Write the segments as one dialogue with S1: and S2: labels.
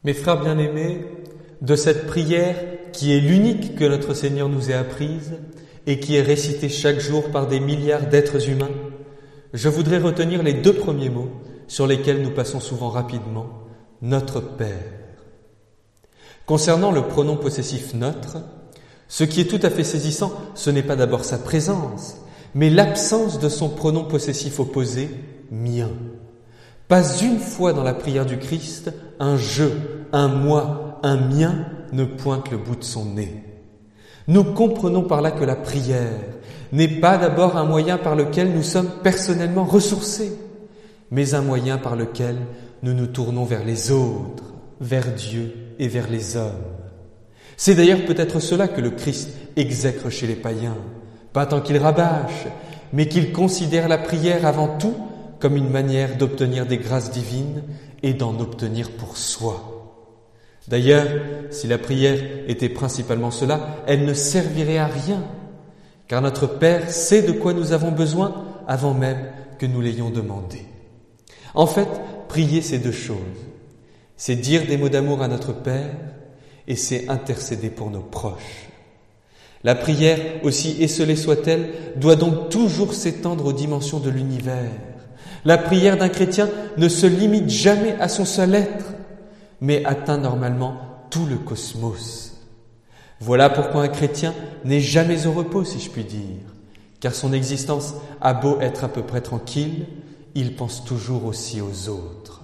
S1: Mes frères bien-aimés, de cette prière qui est l'unique que notre Seigneur nous ait apprise et qui est récitée chaque jour par des milliards d'êtres humains, je voudrais retenir les 2 premiers mots sur lesquels nous passons souvent rapidement, notre Père. Concernant le pronom possessif notre, ce qui est tout à fait saisissant, ce n'est pas d'abord sa présence, mais l'absence de son pronom possessif opposé, mien. Pas une fois dans la prière du Christ, un je, un moi, un mien ne pointe le bout de son nez. Nous comprenons par là que la prière n'est pas d'abord un moyen par lequel nous sommes personnellement ressourcés, mais un moyen par lequel nous nous tournons vers les autres, vers Dieu et vers les hommes. C'est d'ailleurs peut-être cela que le Christ exècre chez les païens, pas tant qu'il rabâche, mais qu'il considère la prière avant tout comme une manière d'obtenir des grâces divines et d'en obtenir pour soi. D'ailleurs, si la prière était principalement cela, elle ne servirait à rien, car notre Père sait de quoi nous avons besoin avant même que nous l'ayons demandé. En fait, prier, c'est 2 choses. C'est dire des mots d'amour à notre Père et c'est intercéder pour nos proches. La prière, aussi esselée soit-elle, doit donc toujours s'étendre aux dimensions de l'univers. La prière d'un chrétien ne se limite jamais à son seul être, mais atteint normalement tout le cosmos. Voilà pourquoi un chrétien n'est jamais au repos, si je puis dire, car son existence a beau être à peu près tranquille, il pense toujours aussi aux autres.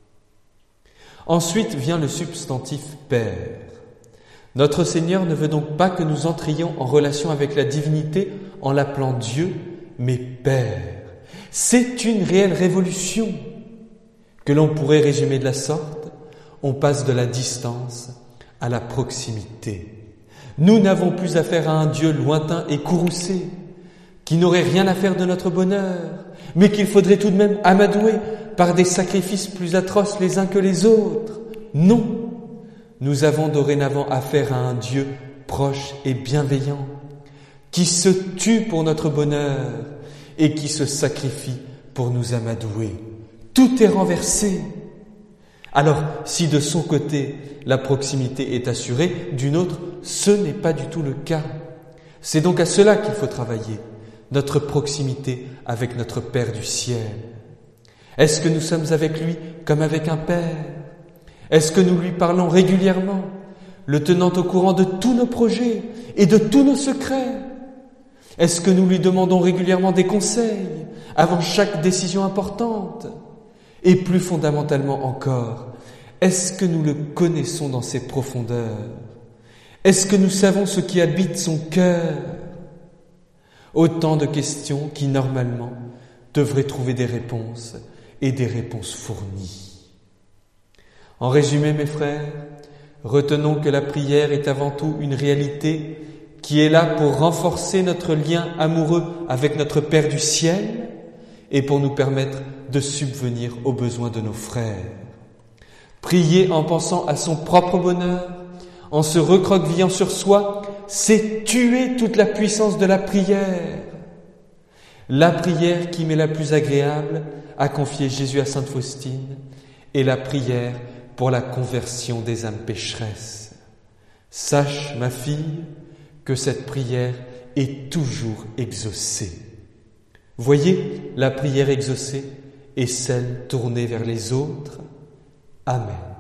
S1: Ensuite vient le substantif Père. Notre Seigneur ne veut donc pas que nous entrions en relation avec la divinité en l'appelant Dieu, mais Père. C'est une réelle révolution que l'on pourrait résumer de la sorte. On passe de la distance à la proximité. Nous n'avons plus affaire à un Dieu lointain et courroucé, qui n'aurait rien à faire de notre bonheur, mais qu'il faudrait tout de même amadouer par des sacrifices plus atroces les uns que les autres. Non, nous avons dorénavant affaire à un Dieu proche et bienveillant, qui se tue pour notre bonheur et qui se sacrifie pour nous amadouer. Tout est renversé. Alors, si de son côté, la proximité est assurée, d'une autre, ce n'est pas du tout le cas. C'est donc à cela qu'il faut travailler, notre proximité avec notre Père du ciel. Est-ce que nous sommes avec lui comme avec un Père ? Est-ce que nous lui parlons régulièrement, le tenant au courant de tous nos projets et de tous nos secrets ? Est-ce que nous lui demandons régulièrement des conseils avant chaque décision importante ? Et plus fondamentalement encore, est-ce que nous le connaissons dans ses profondeurs ? Est-ce que nous savons ce qui habite son cœur ? Autant de questions qui, normalement, devraient trouver des réponses et des réponses fournies. En résumé, mes frères, retenons que la prière est avant tout une réalité qui est là pour renforcer notre lien amoureux avec notre Père du ciel et pour nous permettre de subvenir aux besoins de nos frères. Prier en pensant à son propre bonheur, en se recroquevillant sur soi, c'est tuer toute la puissance de la prière. La prière qui m'est la plus agréable, a confié Jésus à Sainte Faustine, est la prière pour la conversion des âmes pécheresses. Sache, ma fille, que cette prière est toujours exaucée. Voyez, la prière exaucée est celle tournée vers les autres. Amen.